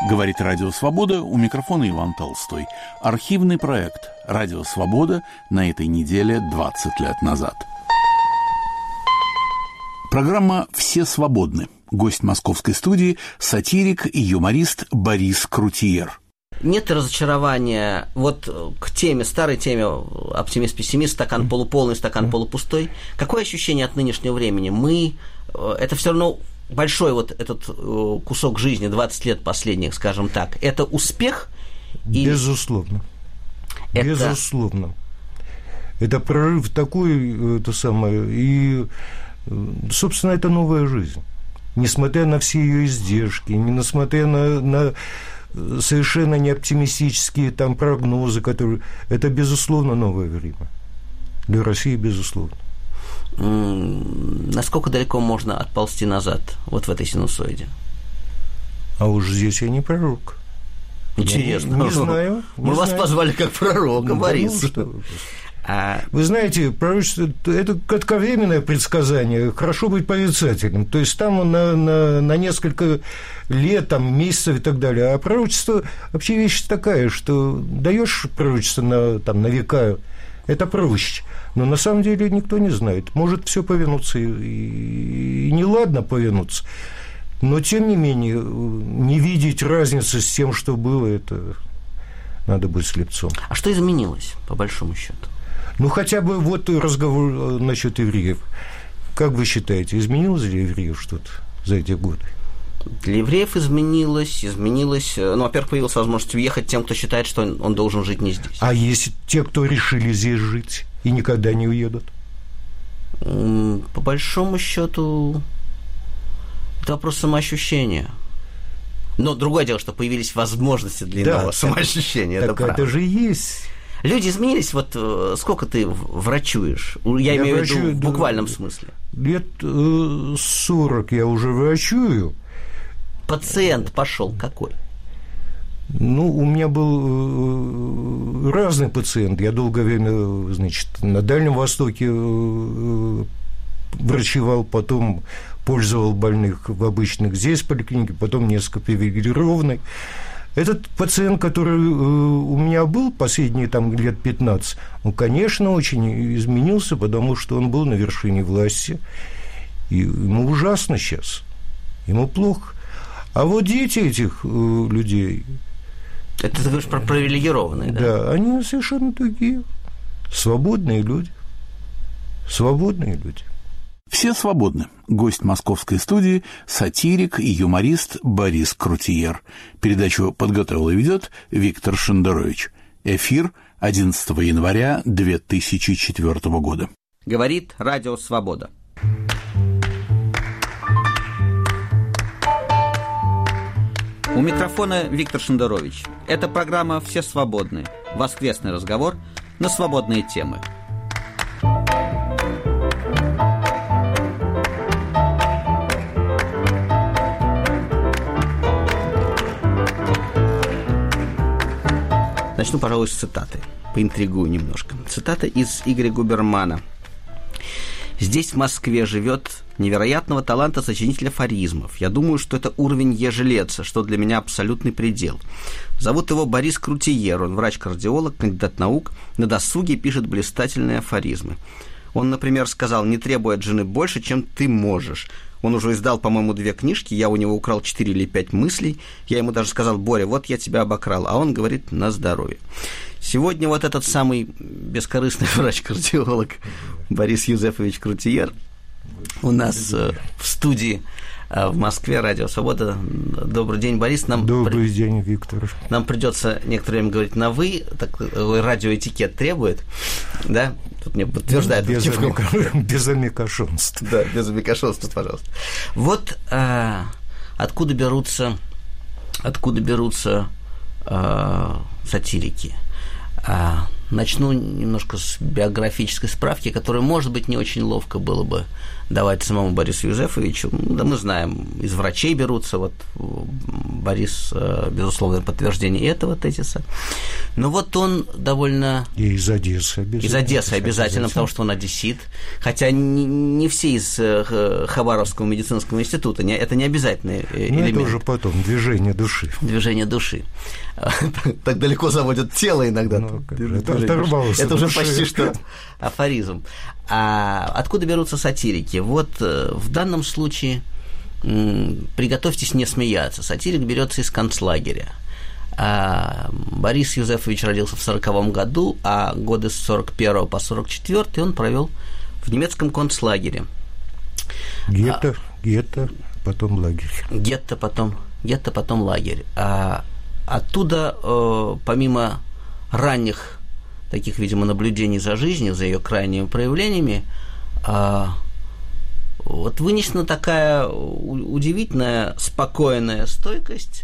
Говорит Радио Свобода, у микрофона Иван Толстой. Архивный проект «Радио Свобода» на этой неделе 20 лет назад. Программа «Все свободны». Гость московской студии – сатирик и юморист Борис Крутиер. Нет разочарования вот к теме, старой теме оптимист-пессимист, стакан полуполный, стакан полупустой. Какое ощущение от нынешнего времени? Это все равно большой вот этот кусок жизни, 20 лет последних, скажем так, это успех? Безусловно. Безусловно. Это прорыв такой, и, собственно, это новая жизнь. Несмотря на все ее издержки, несмотря на совершенно неоптимистические там прогнозы, которые... Это, безусловно, новое время. Для России, безусловно. Насколько далеко можно отползти назад, вот в этой синусоиде? А уж здесь я не пророк. Интересно. Не знаю. Мы вас позвали как пророка, Борис. Вы знаете, пророчество – это кратковременное предсказание, хорошо быть прорицательным. То есть там на несколько лет, там, месяцев и так далее. А пророчество вообще вещь такая, что даешь пророчество на века, это проще. Но на самом деле никто не знает. Может все повинуться и неладно повинуться. Но, тем не менее, не видеть разницы с тем, что было, это надо быть слепцом. А что изменилось, по большому счету? Ну, хотя бы вот разговор насчет евреев. Как вы считаете, изменилось для евреев что-то за эти годы? Для евреев изменилось. Ну, во-первых, появилась возможность уехать тем, кто считает, что он должен жить не здесь. А есть те, кто решили здесь жить и никогда не уедут? По большому счету, это вопрос самоощущения. Но другое дело, что появились возможности для иного самоощущения. Так это же есть. Люди изменились, вот сколько ты врачуешь? Я имею в виду в буквальном смысле. Лет 40 я уже врачую. Пациент пошел какой? Ну, у меня был разный пациент. Я долгое время, значит, на Дальнем Востоке врачевал, потом пользовал больных в обычных здесь поликлинике, потом несколько привилегированных. Этот пациент, который у меня был последние там, лет 15, он, конечно, очень изменился, потому что он был на вершине власти, и ему ужасно сейчас, ему плохо. А вот дети этих людей... Это ты говоришь про привилегированные, да? Да, они совершенно другие, свободные люди. Свободные люди. Все свободны. Гость московской студии – сатирик и юморист Борис Крутиер. Передачу подготовил и ведет Виктор Шендерович. Эфир 11 января 2004 года. Говорит Радио Свобода. У микрофона Виктор Шендерович. Это программа «Все свободны». Воскресный разговор на свободные темы. Начну, пожалуй, с цитаты. Поинтригую немножко. Цитата из Игоря Губермана. «Здесь, в Москве, живет невероятного таланта сочинитель афоризмов. Я думаю, что это уровень Ежелеца, что для меня абсолютный предел. Зовут его Борис Крутиер. Он врач-кардиолог, кандидат наук. На досуге пишет блистательные афоризмы. Он, например, сказал: не требуй от жены больше, чем ты можешь. Он уже издал, по-моему, 2 книжки, я у него украл 4 или 5 мыслей. Я ему даже сказал: Боря, вот я тебя обокрал. А он говорит: на здоровье. Сегодня вот этот самый бескорыстный врач-кардиолог Борис Юзефович Крутиер у нас в студии в Москве, Радио Свобода. Добрый день, Борис. Добрый день, Виктор. Нам придется некоторое время говорить на «вы», так радиоэтикет требует, да? Тут мне подтверждает. Без амикошонств. Да, без амикошонств, пожалуйста. Вот откуда берутся сатирики. Начну немножко с биографической справки, которую, может быть, не очень ловко было бы давать самому Борису Юзефовичу. Да, мы знаем, из врачей берутся. Вот Борис, безусловное подтверждение этого тезиса. Но вот он довольно... И из Одессы обязательно. Из Одессы обязательно, потому что он одессит. Хотя не все из Хабаровского медицинского института. Это не обязательный элемент. Это уже потом, движение души. Движение души. Так далеко заводят тело иногда. Это уже почти что афоризм. А откуда берутся сатирики? Вот в данном случае приготовьтесь не смеяться. Сатирик берется из концлагеря. Борис Юзефович родился в 1940 году, а годы с 1941 по 1944 он провел в немецком концлагере. Гетто, потом лагерь. Гетто, потом лагерь. Оттуда, помимо ранних таких, видимо, наблюдений за жизнью, за ее крайними проявлениями, вот вынесена такая удивительная, спокойная стойкость,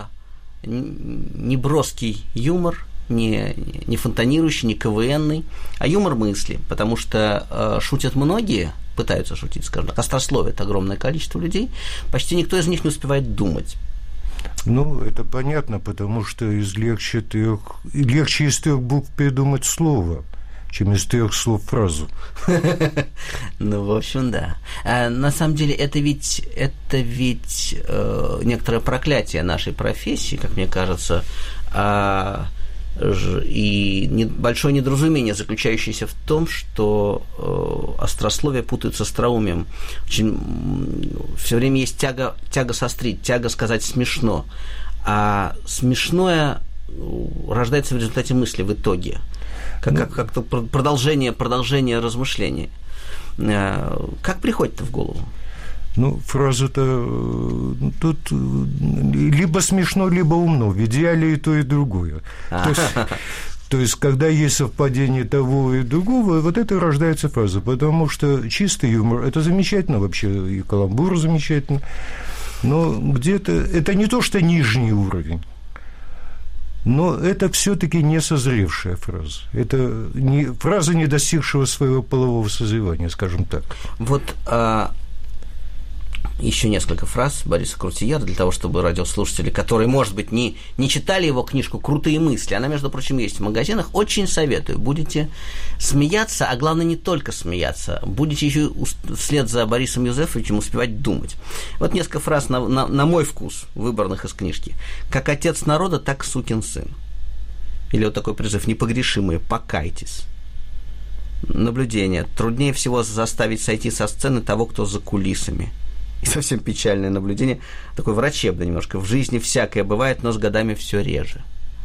не броский юмор, не фонтанирующий, не КВНный, а юмор мысли, потому что шутят многие, пытаются шутить, скажем так, острословят огромное количество людей, почти никто из них не успевает думать. Ну, это понятно, потому что легче из 3 букв придумать слово, чем из 3 слов фразу. Ну, в общем, да. На самом деле, это ведь некоторое проклятие нашей профессии, как мне кажется, и большое недоразумение, заключающееся в том, что острословие путают с остроумием. Все время есть тяга сострить, тяга сказать смешно, а смешное рождается в результате мысли в итоге, как-то продолжение размышлений. Как приходит-то в голову? Ну, фраза-то тут либо смешно, либо умно. В идеале и то, и другое. То есть, когда есть совпадение того и другого, вот это рождается фраза. Потому что чистый юмор – это замечательно вообще, и каламбур замечательно. Но где-то это не то, что нижний уровень, но это все-таки не созревшая фраза. Это фраза, не достигшего своего полового созревания, скажем так. Вот еще несколько фраз Бориса Крутиера для того, чтобы радиослушатели, которые, может быть, не читали его книжку «Крутые мысли», она, между прочим, есть в магазинах, очень советую. Будете смеяться, а главное, не только смеяться, будете еще вслед за Борисом Юзефовичем успевать думать. Вот несколько фраз на мой вкус, выбранных из книжки. «Как отец народа, так сукин сын». Или вот такой призыв: «Непогрешимые, покайтесь». Наблюдение: «Труднее всего заставить сойти со сцены того, кто за кулисами». И совсем печальное наблюдение, такое врачебное немножко. «В жизни всякое бывает, но с годами все реже».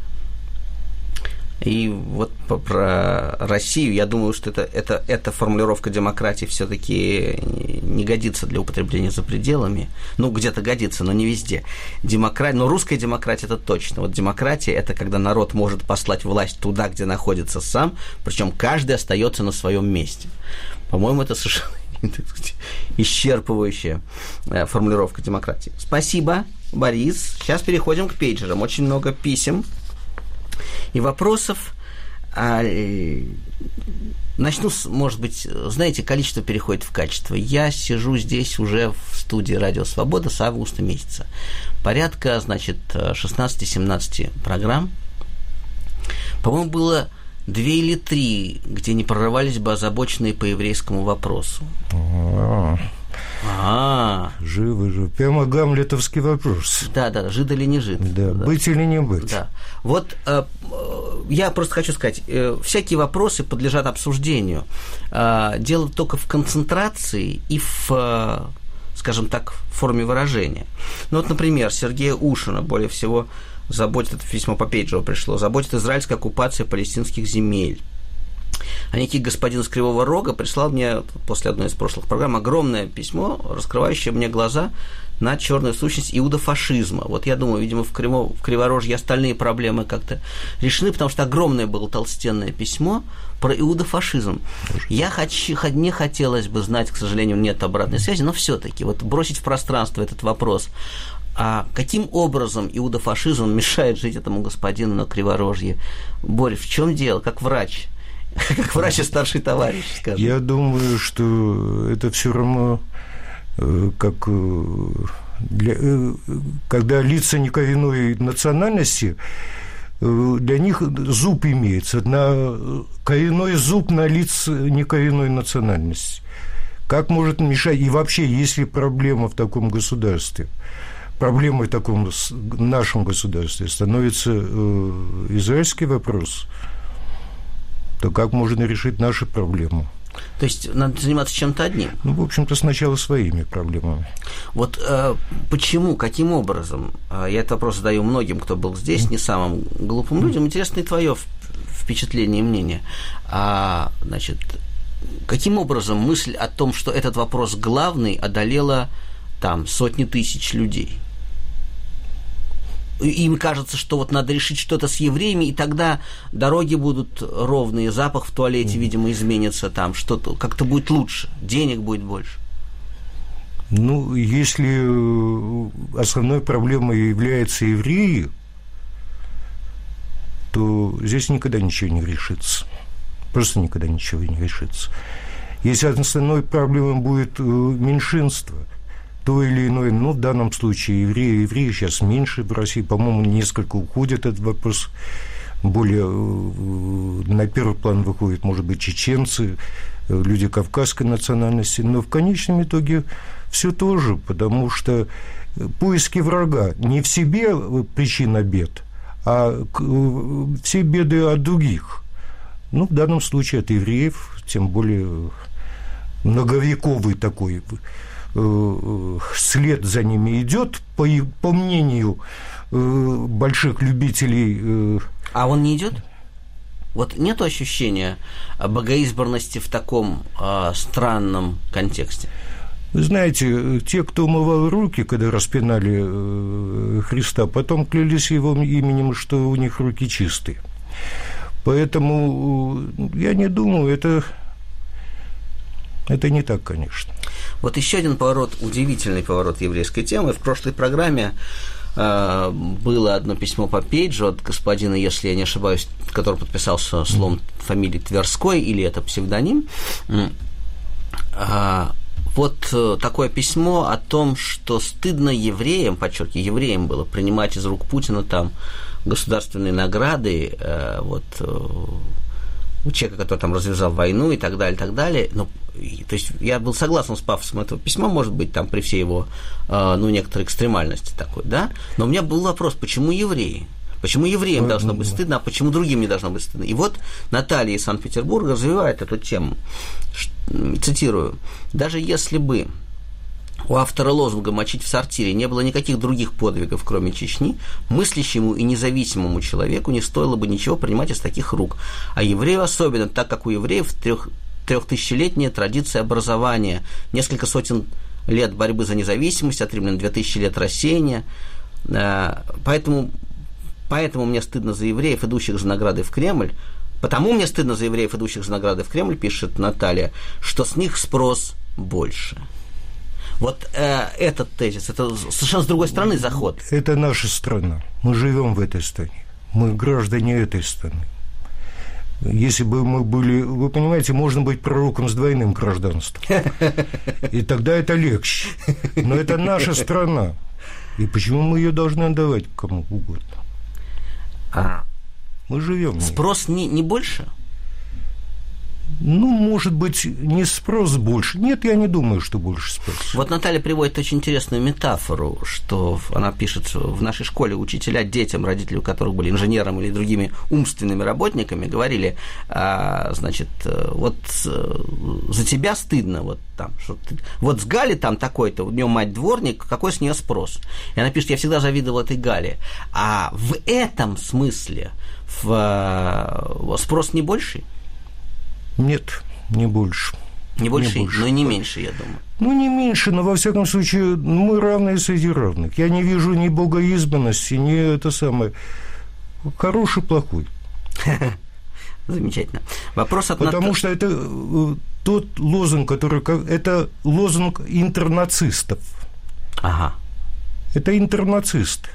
И вот про Россию, я думаю, что эта формулировка демократии все-таки не годится для употребления за пределами. Ну, где-то годится, но не везде. Но русская демократия – это точно. Вот демократия – это когда народ может послать власть туда, где находится сам, причем каждый остается на своем месте. По-моему, это совершенно исчерпывающая формулировка демократии. Спасибо, Борис. Сейчас переходим к пейджерам. Очень много писем и вопросов. Начну с, может быть, знаете, количество переходит в качество. Я сижу здесь уже в студии «Радио Свобода» с августа месяца. Порядка, значит, 16-17 программ. По-моему, было 2 или 3, где не прорывались бы озабоченные по еврейскому вопросу. Живы. Прямо гамлетовский вопрос. Да, жид или не жид. Да, быть или не быть. Да. Вот я просто хочу сказать, всякие вопросы подлежат обсуждению. Дело только в концентрации и в, скажем так, форме выражения. Ну вот, например, Сергея Ушина более всего заботит, это письмо по пейджеру пришло, заботит израильская оккупация палестинских земель. А некий господин из Кривого Рога прислал мне после одной из прошлых программ огромное письмо, раскрывающее мне глаза на черную сущность иудофашизма. Вот я думаю, видимо, в Криворожье остальные проблемы как-то решены, потому что огромное было толстенное письмо про иудофашизм. Мне хотелось бы знать, к сожалению, нет обратной связи, но все-таки вот бросить в пространство этот вопрос. А каким образом иудофашизм мешает жить этому господину на Криворожье? Борь, в чем дело, как врач? Как врач и старший товарищ, скажем. Я думаю, что это все равно как когда лица некоренной национальности, для них зуб имеется, коренной зуб на лиц некоренной национальности. Как может мешать? И вообще, если проблема в таком государстве, проблемой в таком нашем государстве становится израильский вопрос, то как можно решить наши проблемы? То есть надо заниматься чем-то одним? Ну, в общем-то, сначала своими проблемами. Вот почему, каким образом? Я этот вопрос задаю многим, кто был здесь, не самым глупым людям. Интересно и твое впечатление и мнение. Значит, каким образом мысль о том, что этот вопрос главный, одолела там сотни тысяч людей? Им кажется, что вот надо решить что-то с евреями, и тогда дороги будут ровные, запах в туалете, видимо, изменится, там что-то как-то будет лучше, денег будет больше. Ну, если основной проблемой являются евреи, то здесь никогда ничего не решится. Просто никогда ничего не решится. Если основной проблемой будет меньшинство, то или иное, ну, в данном случае евреи сейчас меньше в России, по-моему, несколько уходит этот вопрос, более на первый план выходят, может быть, чеченцы, люди кавказской национальности, но в конечном итоге все то же, потому что поиски врага не в себе причина бед, а все беды от других. Ну, в данном случае от евреев, тем более многовековый такой след за ними идет, по мнению больших любителей. А он не идет? Вот нет ощущения богоизбранности в таком странном контексте? Вы знаете, те, кто умывал руки, когда распинали Христа, потом клялись его именем, что у них руки чистые. Поэтому я не думаю, это не так, конечно. Вот еще один поворот, удивительный поворот еврейской темы. В прошлой программе было одно письмо по пейджу от господина, если я не ошибаюсь, который подписался словом фамилии Тверской, или это псевдоним. Вот такое письмо о том, что стыдно евреям, подчеркиваю, евреям было принимать из рук Путина там государственные награды, вот у человека, который там развязал войну и так далее, и так далее. Ну, то есть я был согласен с пафосом этого письма, может быть, там при всей его, ну, некоторой экстремальности такой, да? Но у меня был вопрос, почему евреи? Почему евреям должно быть стыдно, а почему другим не должно быть стыдно? И вот Наталья из Санкт-Петербурга развивает эту тему. Цитирую. «Даже если бы у автора лозунга «мочить в сортире» не было никаких других подвигов, кроме Чечни, мыслящему и независимому человеку не стоило бы ничего принимать из таких рук. А еврею особенно, так как у евреев трехтысячелетняя традиция образования, несколько сотен лет борьбы за независимость, от римлян 2000 лет рассеяния. Поэтому мне стыдно за евреев, идущих за наградой в Кремль. Потому мне стыдно за евреев, идущих за наградой в Кремль, пишет Наталья, что с них спрос больше». Вот этот тезис, это совершенно с другой стороны заход. Это наша страна. Мы живем в этой стране. Мы граждане этой страны. Если бы мы были... Вы понимаете, можно быть пророком с двойным гражданством. И тогда это легче. Но это наша страна. И почему мы ее должны отдавать кому угодно? Мы живем в ней. Спрос не больше? Ну, может быть, не спрос больше. Нет, я не думаю, что больше спрос. Вот Наталья приводит очень интересную метафору, что она пишет, в нашей школе учителя детям, родители у которых были инженерами или другими умственными работниками, говорили, значит, вот за тебя стыдно, вот там, что ты, вот с Гали там такой-то, у нее мать дворник, какой с нее спрос? И она пишет, я всегда завидовала этой Гале. А в этом смысле спрос не больший? Нет, не больше. Не больше, но и не меньше, я думаю. Ну, не меньше, но, во всяком случае, мы равные среди равных. Я не вижу ни богоизбранности, ни это самое. Хороший, плохой. Замечательно. Вопрос от Потому что это тот лозунг, который... Это лозунг интернацистов. Ага. Это интернацисты.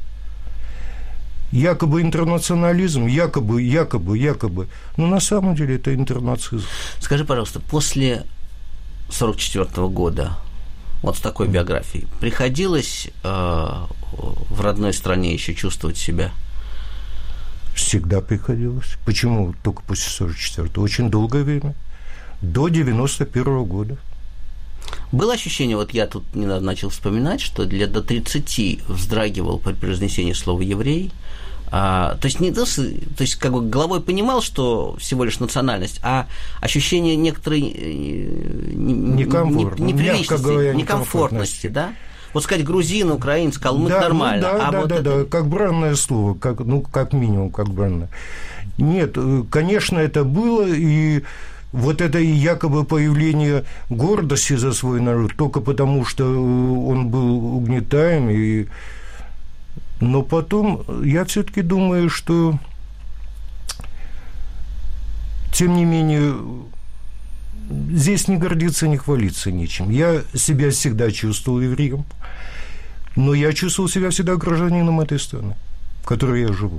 Якобы интернационализм, якобы. Но на самом деле это интернацизм. Скажи, пожалуйста, после 1944 года вот с такой биографией, приходилось в родной стране еще чувствовать себя? Всегда приходилось. Почему только после 44-го? Очень долгое время. До 91-го года. Было ощущение, вот я тут недавно начал вспоминать, что до 30 вздрагивал при произнесении слова «еврей». То есть как бы головой понимал, что всего лишь национальность, а ощущение некоторой неприличности, некомфортности, да? Вот сказать грузин, украинец, калмык нормально. Да, как бранное слово, как минимум, как бранное. Нет, конечно, это было, и вот это якобы появление гордости за свой народ только потому, что он был угнетаем, но потом я все-таки думаю, что, тем не менее, здесь не гордиться, не хвалиться ничем. Я себя всегда чувствовал евреем, но я чувствовал себя всегда гражданином этой страны, в которой я живу.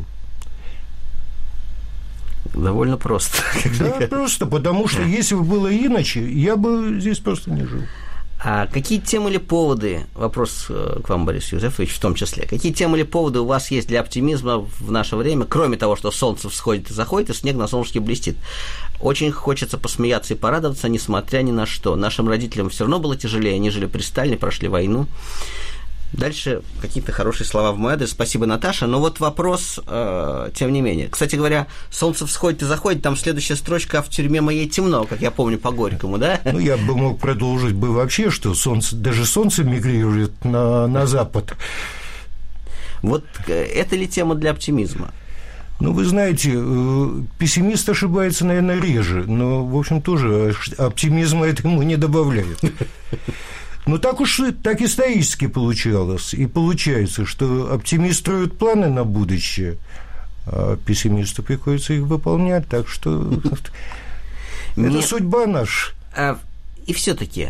Довольно просто. Да, просто, потому что если бы было иначе, я бы здесь просто не жил. А какие темы или поводы, вопрос к вам, Борис Юзефович, в том числе, какие темы или поводы у вас есть для оптимизма в наше время, кроме того, что солнце всходит и заходит, и снег на солнышке блестит? Очень хочется посмеяться и порадоваться, несмотря ни на что. Нашим родителям все равно было тяжелее, они жили при Сталине, прошли войну. Дальше какие-то хорошие слова в мой адрес. Спасибо, Наташа. Но вот вопрос, тем не менее. Кстати говоря, солнце всходит и заходит, там следующая строчка: в тюрьме моей темно, как я помню по Горькому, да? Ну, я бы мог продолжить вообще, что даже солнце мигрирует на запад. Вот это ли тема для оптимизма? Ну, вы знаете, пессимист ошибается, наверное, реже, но, в общем, тоже оптимизма этому не добавляет. Ну, так исторически получалось. И получается, что оптимист строит планы на будущее, а пессимисту приходится их выполнять. Так что это судьба наша. И все-таки,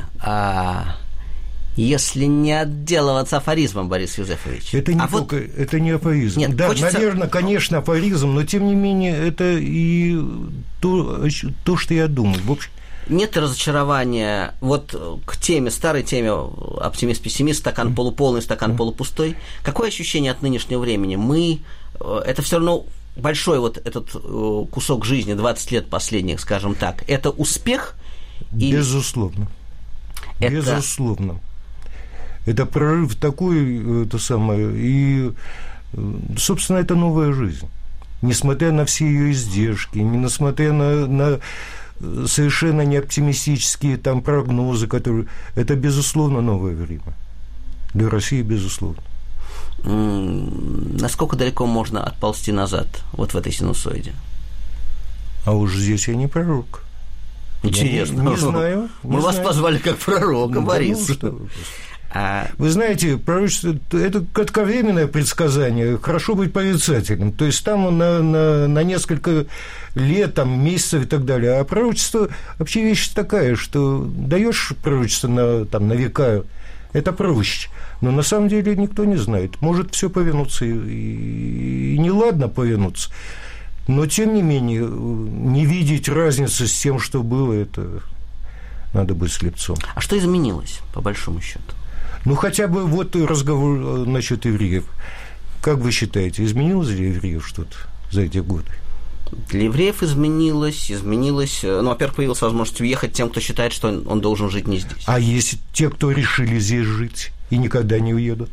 если не отделываться афоризмом, Борис Юзефович. Это не афоризм. Нет, да, наверное, конечно, афоризм, но тем не менее это и то, что я думаю. В общем, нет разочарования вот к теме, старой теме оптимист-пессимист, стакан полуполный, стакан полупустой. Какое ощущение от нынешнего времени? Это все равно большой вот этот кусок жизни, 20 лет последних, скажем так, это успех? Безусловно. Безусловно. Это прорыв такой, и, собственно, это новая жизнь. Несмотря на все ее издержки, несмотря на совершенно неоптимистические там прогнозы, которые... Это, безусловно, новое время. Для России, безусловно. Насколько далеко можно отползти назад вот в этой синусоиде? А уж здесь я не пророк. Интересно. Не знаю. Мы вас позвали как пророка, Борис. Вы знаете, пророчество – это кратковременное предсказание, хорошо быть прорицателем. То есть там на несколько лет, там, месяцев и так далее. А пророчество вообще вещь такая, что даешь пророчество на века, это проще. Но на самом деле никто не знает. Может все повернуться и неладно повернуться. Но, тем не менее, не видеть разницы с тем, что было, это надо быть слепцом. А что изменилось, по большому счету? Ну, хотя бы вот разговор насчет евреев. Как вы считаете, изменилось для евреев что-то за эти годы? Для евреев изменилось. Ну, во-первых, появилась возможность уехать тем, кто считает, что он должен жить не здесь. А есть те, кто решили здесь жить и никогда не уедут?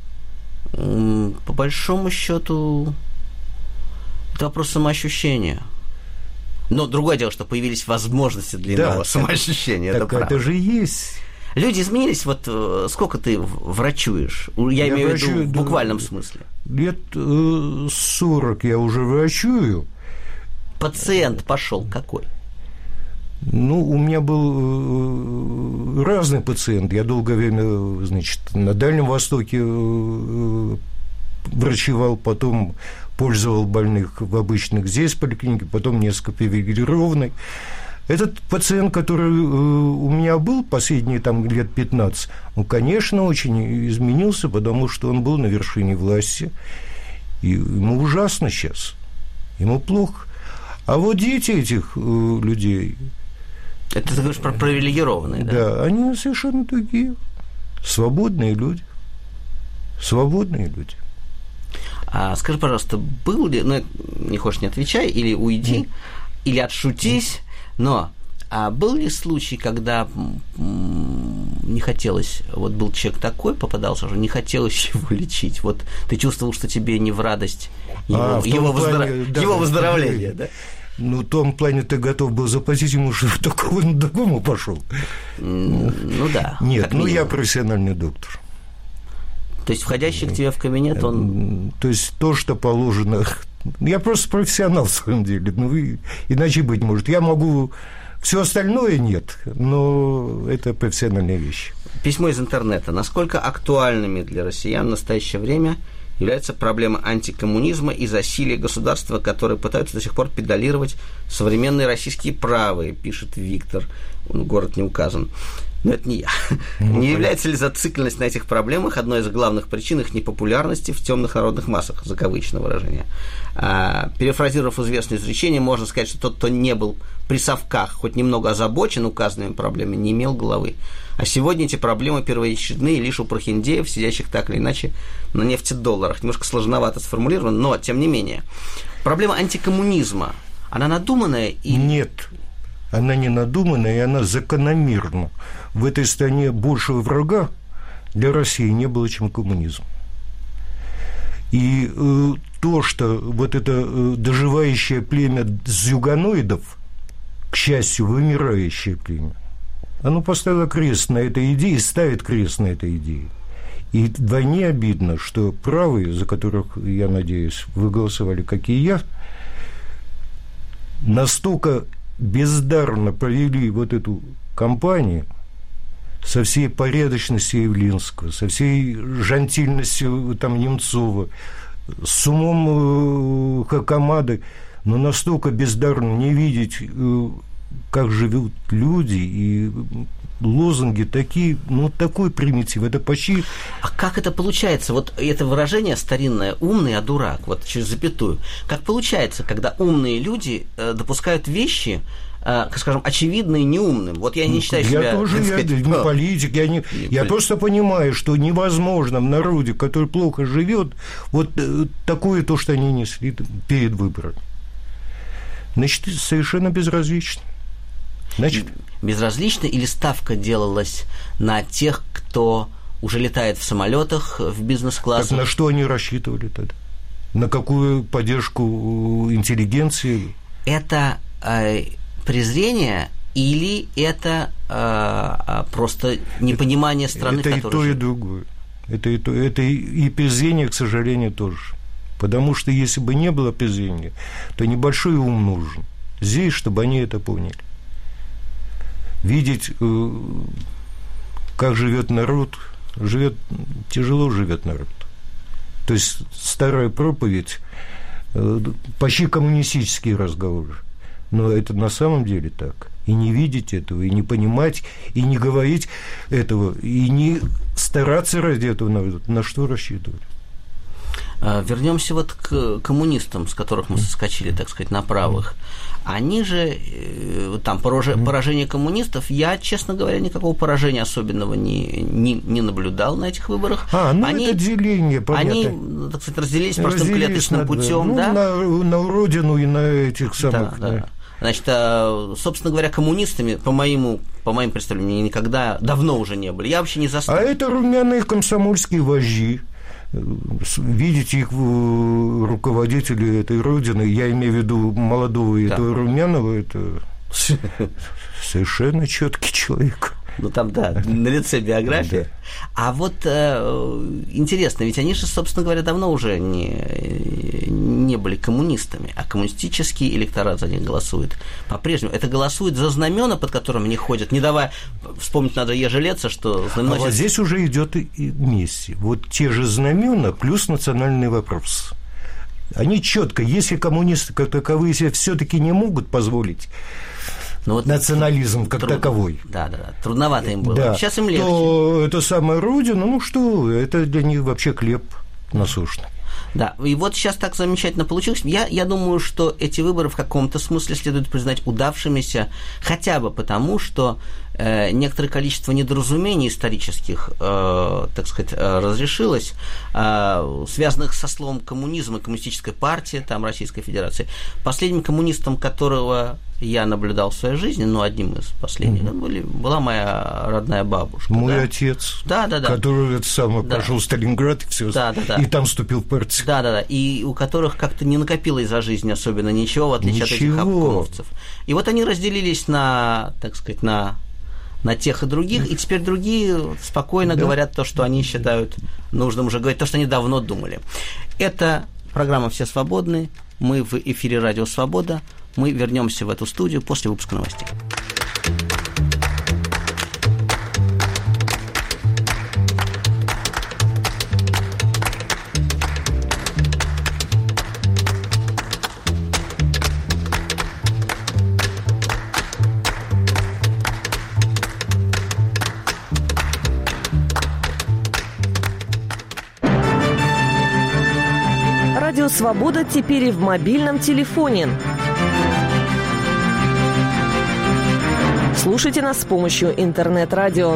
По большому счету, это вопрос самоощущения. Но другое дело, что появились возможности для иного самоощущения. Так это же есть. Люди изменились, вот сколько ты врачуешь? Я имею в виду в буквальном смысле. Лет 40 я уже врачую. Пациент пошел какой? Ну, у меня был разный пациент. Я долгое время, значит, на Дальнем Востоке врачевал, потом пользовал больных в обычных здесь поликлинике, потом несколько привилегированных. Этот пациент, который у меня был последние там, лет 15, он, конечно, очень изменился, потому что он был на вершине власти, и ему ужасно сейчас, ему плохо. А вот дети этих людей... Это ты говоришь про привилегированные, да? Да, они совершенно другие. Свободные люди. Свободные люди. А скажи, пожалуйста, был ли, ну, не хочешь, не отвечай, или уйди, или отшутись, но был ли случай, когда не хотелось, вот был человек такой, попадался, что не хотелось его лечить, вот ты чувствовал, что тебе не в радость его выздоровления, да? Ну, в том плане ты готов был заплатить ему, что только он другому пошел. Ну да. Нет, ну я профессиональный доктор. То есть входящий к тебе в кабинет, он... То есть то, что положено... Я просто профессионал, в самом деле. Ну, иначе быть может. Я могу... Все остальное нет, но это профессиональная вещь. Письмо из интернета. Насколько актуальными для россиян в настоящее время является проблема антикоммунизма и засилия государства, которые пытаются до сих пор педалировать современные российские правые, пишет Виктор. Город не указан. Но это не я. Не является ли зацикленность на этих проблемах одной из главных причин их непопулярности в темных народных массах, закавычное выражение? Перефразировав известное изречение, можно сказать, что тот, кто не был при совках, хоть немного озабочен указанными проблемами, не имел головы. А сегодня эти проблемы первоочередные лишь у прохиндеев, сидящих так или иначе на нефтедолларах. Немножко сложновато сформулировано, но тем не менее. Проблема антикоммунизма, она надуманная? Или... Нет. Она не надуманная, и она закономерна. В этой стране большего врага для России не было, чем коммунизм. И то, что вот это доживающее племя зюгоноидов, к счастью, вымирающее племя, оно поставило крест на этой идее и ставит крест на этой идее. И вдвойне обидно, что правые, за которых, я надеюсь, вы голосовали, как и я, настолько бездарно провели вот эту кампанию со всей порядочностью Явлинского, со всей жантильностью там Немцова, с умом Хакамады, но настолько бездарно не видеть, как живут люди, и лозунги такие, ну, такой примитив, это почти... А как это получается? Вот это выражение старинное «умный, а дурак», вот через запятую. Как получается, когда умные люди допускают вещи, скажем, очевидные неумным? Вот я не считаю себя... Я тоже не политик, я просто понимаю, что невозможно в народе, который плохо живет, вот такое то, что они несли перед выборами. Значит, совершенно безразлично. Значит, безразлично или ставка делалась на тех, кто уже летает в самолетах, в бизнес-классах? Так на что они рассчитывали тогда? На какую поддержку интеллигенции? Это презрение или это просто непонимание страны, это в которой и то, и другое. Это и презрение, к сожалению, тоже. Потому что если бы не было презрения, то небольшой ум нужен здесь, чтобы они это поняли. Видеть, как живет народ, тяжело живет народ. То есть старая проповедь, почти коммунистический разговор, но это на самом деле так. И не видеть этого, и не понимать, и не говорить этого, и не стараться ради этого народа, на что рассчитывать. Вернемся вот к коммунистам, с которых мы соскочили, так сказать, на правых. Они же, там, поражение коммунистов, я, честно говоря, никакого поражения особенного не наблюдал на этих выборах. Они, это деление, понятно. Они, так сказать, разделились простым клеточным путем, ну, да? На родину и на этих самых... Да. Значит, собственно говоря, коммунистами, по моим представлениям, никогда, давно уже не были. Я вообще не застал. А это румяные комсомольские вожди. Видите их руководителей этой родины, я имею в виду молодого этого Румянова, это совершенно четкий человек. Ну, там, да, на лице биография. Да. А вот интересно, ведь они же, собственно говоря, давно уже не были коммунистами, а коммунистический электорат за них голосует по-прежнему. Это голосует за знамена, под которыми они ходят, не давая, вспомнить надо Ежелеца, что знамена... А вот здесь уже идет и вместе. Вот те же знамена плюс национальный вопрос. Они четко, если коммунисты как таковые себе все-таки не могут позволить вот национализм как таковой. Да, трудновато им было. Да. Сейчас им легче. То это самая родина, ну что, это для них вообще хлеб насущный. Да, и вот сейчас так замечательно получилось. Я думаю, что эти выборы в каком-то смысле следует признать удавшимися, хотя бы потому, что некоторое количество недоразумений исторических, так сказать, разрешилось, связанных со словом коммунизм и коммунистическая партия там, Российской Федерации. Последним коммунистом, которого я наблюдал в своей жизни, одним из последних, была моя родная бабушка. Мой отец, который прошел Сталинград и все, и там вступил в партию. И у которых как-то не накопилось за жизнь особенно ничего, в отличие от этих обкомовцев. И вот они разделились на, так сказать, на тех и других, и теперь другие спокойно говорят то, что они считают нужным уже говорить, то, что они давно думали. Это программа «Все свободны», мы в эфире «Радио Свобода», мы вернемся в эту студию после выпуска новостей. Радио «Свобода» теперь и в мобильном телефоне. Слушайте нас с помощью интернет-радио.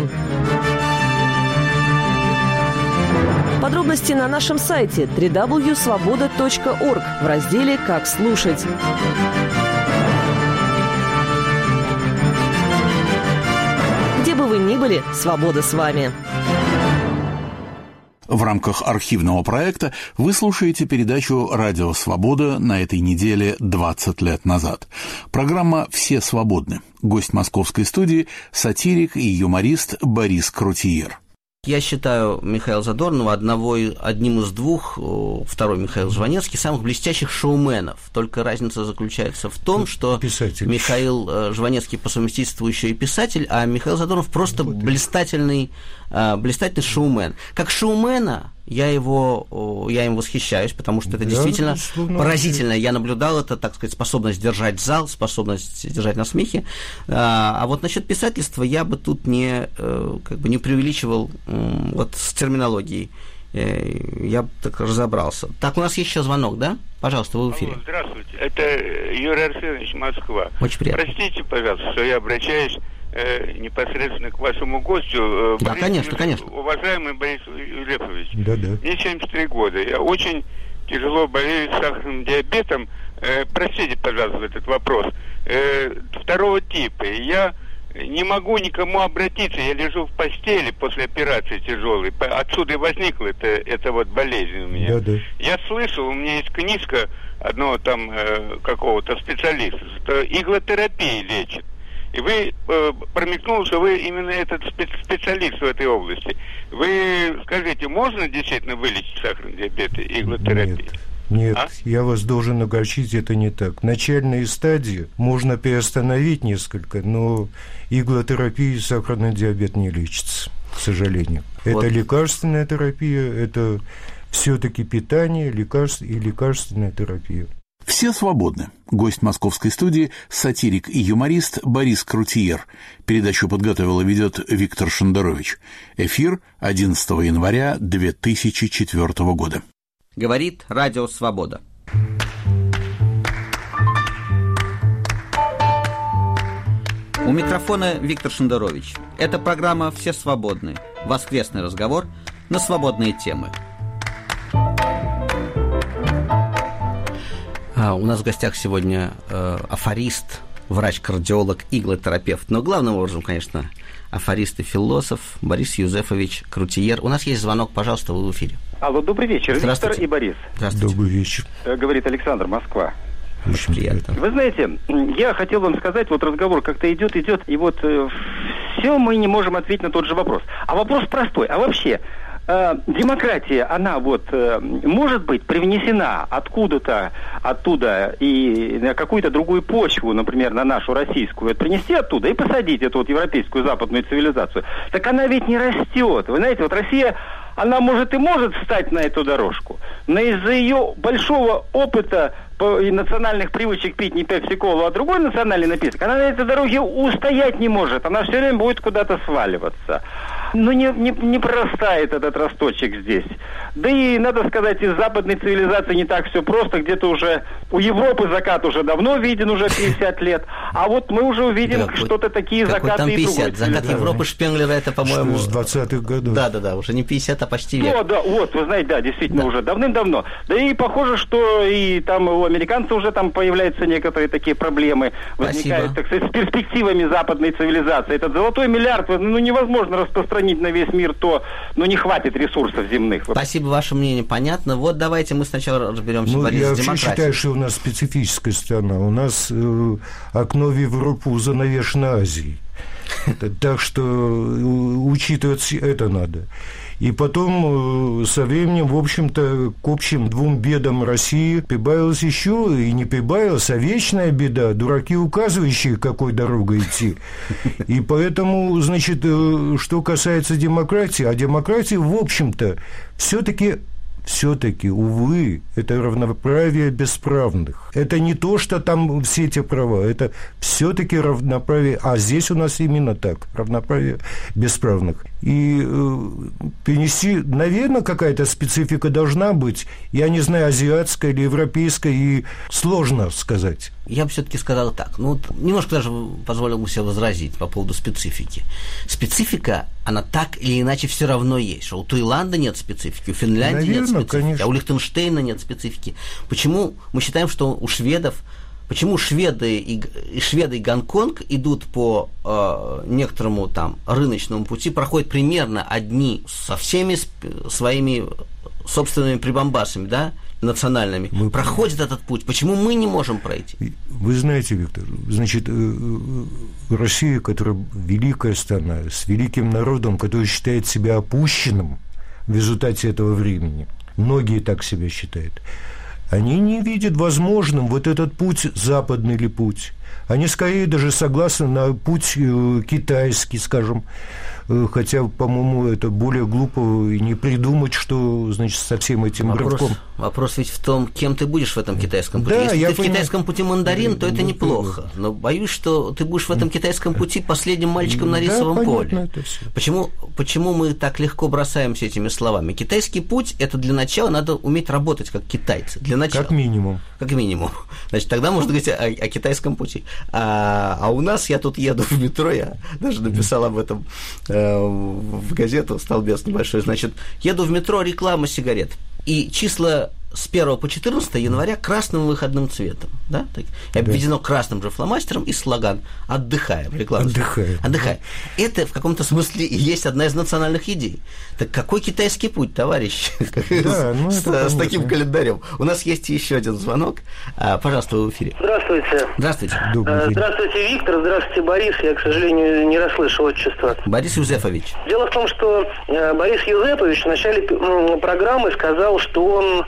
Подробности на нашем сайте www.svoboda.org в разделе «Как слушать». Где бы вы ни были, свобода с вами. В рамках архивного проекта вы слушаете передачу «Радио Свобода» на этой неделе 20 лет назад. Программа «Все свободны». Гость московской студии – сатирик и юморист Борис Крутиер. Я считаю Михаила Задорнова одним из двух, второй Михаил Жванецкий, самых блестящих шоуменов. Только разница заключается в том, что Михаил Жванецкий по совместительству еще и писатель, а Михаил Задорнов просто блистательный шоумен. Как шоумена я им восхищаюсь, потому что это действительно поразительно. Я наблюдал это, так сказать, способность держать зал, способность держать на смехе. А вот насчет писательства я бы тут не преувеличивал с терминологией. Я так разобрался. Так, у нас есть еще звонок, да? Пожалуйста, вы в эфире. Алло, здравствуйте. Это Юрий Арсенович, Москва. Очень приятно. Простите, пожалуйста, что я обращаюсь непосредственно к вашему гостю. Да, конечно. Уважаемый Борис Юлефович, да. мне 73 года. Я очень тяжело болею сахарным диабетом. Простите, пожалуйста, этот вопрос. Второго типа. Я не могу никому обратиться. Я лежу в постели после операции тяжелой. Отсюда и возникла эта вот болезнь у меня. Да. Я слышал, у меня есть книжка одного там какого-то специалиста, что иглотерапия лечит. И вы промелькнуло, что вы именно этот специалист в этой области. Вы скажите, можно действительно вылечить сахарный диабет иглотерапией? Нет, я вас должен огорчить, это не так. Начальные стадии можно приостановить несколько, но иглотерапией сахарный диабет не лечится, к сожалению. Вот. Это лекарственная терапия, это все-таки питание, лекарство и лекарственная терапия. Все свободны. Гость московской студии – сатирик и юморист Борис Крутиер. Передачу подготовил и ведет Виктор Шендерович. Эфир 11 января 2004 года. Говорит Радио Свобода. У микрофона Виктор Шендерович. Это программа «Все свободны». Воскресный разговор на свободные темы. У нас в гостях сегодня афорист, врач-кардиолог, иглотерапевт, но главным образом, конечно, афорист и философ Борис Юзефович Крутиер. У нас есть звонок, пожалуйста, вы в эфире. Алло, добрый вечер, Виктор и Борис. Здравствуйте. Добрый вечер. Говорит Александр, Москва. Очень приятно. Вы знаете, я хотел вам сказать, вот разговор как-то идет, и вот все мы не можем ответить на тот же вопрос. А вопрос простой, а вообще... демократия, она может быть привнесена откуда-то, оттуда и на какую-то другую почву, например, на нашу российскую, принести оттуда и посадить эту европейскую западную цивилизацию. Так она ведь не растет. Вы знаете, Россия, она может встать на эту дорожку, но из-за ее большого опыта и национальных привычек пить не пепси-колу, а другой национальный напиток, она на этой дороге устоять не может. Она все время будет куда-то сваливаться. не прорастает этот росточек здесь. Да и, надо сказать, из западной цивилизации не так все просто. Где-то уже у Европы закат уже давно виден, уже 50 лет. А вот мы уже увидим что-то такие закаты там 50? и другой. Закат Европы Шпенглера, это, по-моему... С 20-х годов. Да, уже не 50, а почти век. Да, вот, вы знаете, да, действительно, уже давным-давно. Да и похоже, что и там у американцев уже там появляются некоторые такие проблемы. Возникают, так сказать, с перспективами западной цивилизации. Этот золотой миллиард, невозможно распространить на весь мир, не хватит ресурсов земных. Спасибо, ваше мнение понятно. Вот давайте мы сначала разберемся, Борис, с демократией. Я вообще считаю, что у нас специфическая страна. У нас окно в Европу занавешено Азией. Так что учитывать это надо. И потом со временем, в общем-то, к общим двум бедам России прибавилось еще, и не прибавилось, а вечная беда, дураки, указывающие, какой дорогой идти. И поэтому, значит, что касается демократии, а демократия, в общем-то, все-таки, увы, это равноправие бесправных. Это не то, что там все эти права, это все-таки равноправие, а здесь у нас именно так, равноправие бесправных. И перенести, наверное, какая-то специфика должна быть, я не знаю, азиатская или европейская, и сложно сказать. Я бы все-таки сказал так, немножко даже позволил бы себе возразить по поводу специфики. Специфика, она так или иначе все равно есть. У Таиланда нет специфики, у Финляндии нет специфики, конечно. А у Лихтенштейна нет специфики. Почему мы считаем, что у шведов, почему шведы и Гонконг идут по некоторому там рыночному пути, проходят примерно одни со всеми своими собственными прибамбасами, да, национальными, проходит этот путь. Почему мы не можем пройти? Вы знаете, Виктор, значит, Россия, которая великая страна, с великим народом, который считает себя опущенным в результате этого времени, многие так себя считают, они не видят возможным вот этот путь, западный ли путь. Они скорее даже согласны на путь китайский, скажем, хотя, по-моему, это более глупо и не придумать, что, значит, со всем этим рывком. Вопрос ведь в том, кем ты будешь в этом китайском пути. Да, если ты в китайском пути мандарин, то это неплохо. Но боюсь, что ты будешь в этом китайском пути последним мальчиком на рисовом поле. Почему мы так легко бросаемся этими словами? Китайский путь – это для начала надо уметь работать как китайцы. Для начала. Как минимум. Как минимум. Значит, тогда можно говорить о китайском пути. А у нас, я тут еду в метро, я даже написал об этом в газету «Столбец» небольшой, значит, еду в метро, реклама сигарет. И числа с 1 по 14 января красным выходным цветом, да? И обведено красным же фломастером и слоган «Отдыхаем». Реклама. Отдыхаем. Это в каком-то смысле и есть одна из национальных идей. Так какой китайский путь, товарищ, с таким календарем? У нас есть еще один звонок. Пожалуйста, вы в эфире. Здравствуйте. Здравствуйте. Здравствуйте, Виктор. Здравствуйте, Борис. Я, к сожалению, не расслышал отчество. Борис Юзефович. Дело в том, что Борис Юзефович в начале программы сказал, что он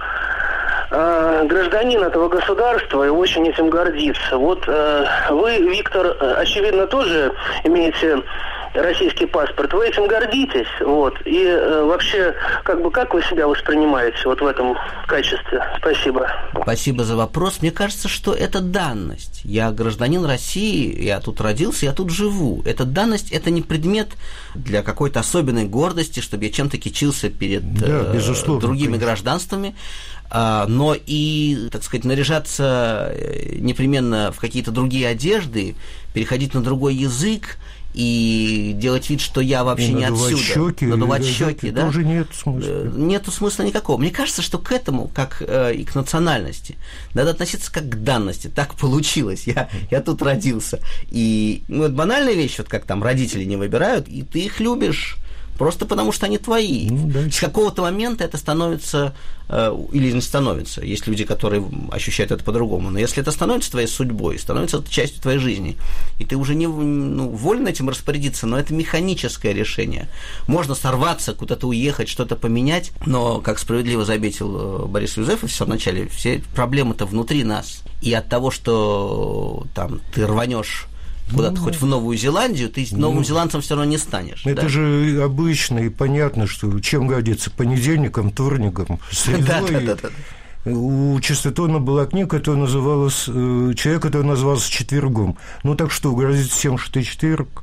гражданин этого государства и очень этим гордится. Вот вы, Виктор, очевидно, тоже имеете российский паспорт. Вы этим гордитесь, вот. И вообще, как вы себя воспринимаете вот в этом качестве? Спасибо. Спасибо за вопрос. Мне кажется, что это данность. Я гражданин России, я тут родился, я тут живу. Эта данность, это не предмет для какой-то особенной гордости, чтобы я чем-то кичился перед другими гражданствами. Но и, так сказать, наряжаться непременно в какие-то другие одежды, переходить на другой язык и делать вид, что я вообще не отсюда. Надувать щеки, да? Тоже нет смысла. Нету смысла никакого. Мне кажется, что к этому, как и к национальности, надо относиться как к данности. Так получилось. Я тут родился. И это банальная вещь, вот как там родители не выбирают, и ты их любишь. Просто потому, что они твои. С какого-то момента это становится, или не становится, есть люди, которые ощущают это по-другому, но если это становится твоей судьбой, становится это частью твоей жизни, и ты уже не волен этим распорядиться, но это механическое решение. Можно сорваться, куда-то уехать, что-то поменять, но, как справедливо заметил Борис Юзефович в самом начале, все проблемы-то внутри нас. И от того, что там ты рванешь куда-то хоть в Новую Зеландию, ты новым зеландцем все равно не станешь. Это же обычно и понятно, что чем годится понедельником, вторником, средой. У Честертона была книга, которая называлась «Человек, который назывался четвергом». Ну, так что, грозит всем, что ты четверг?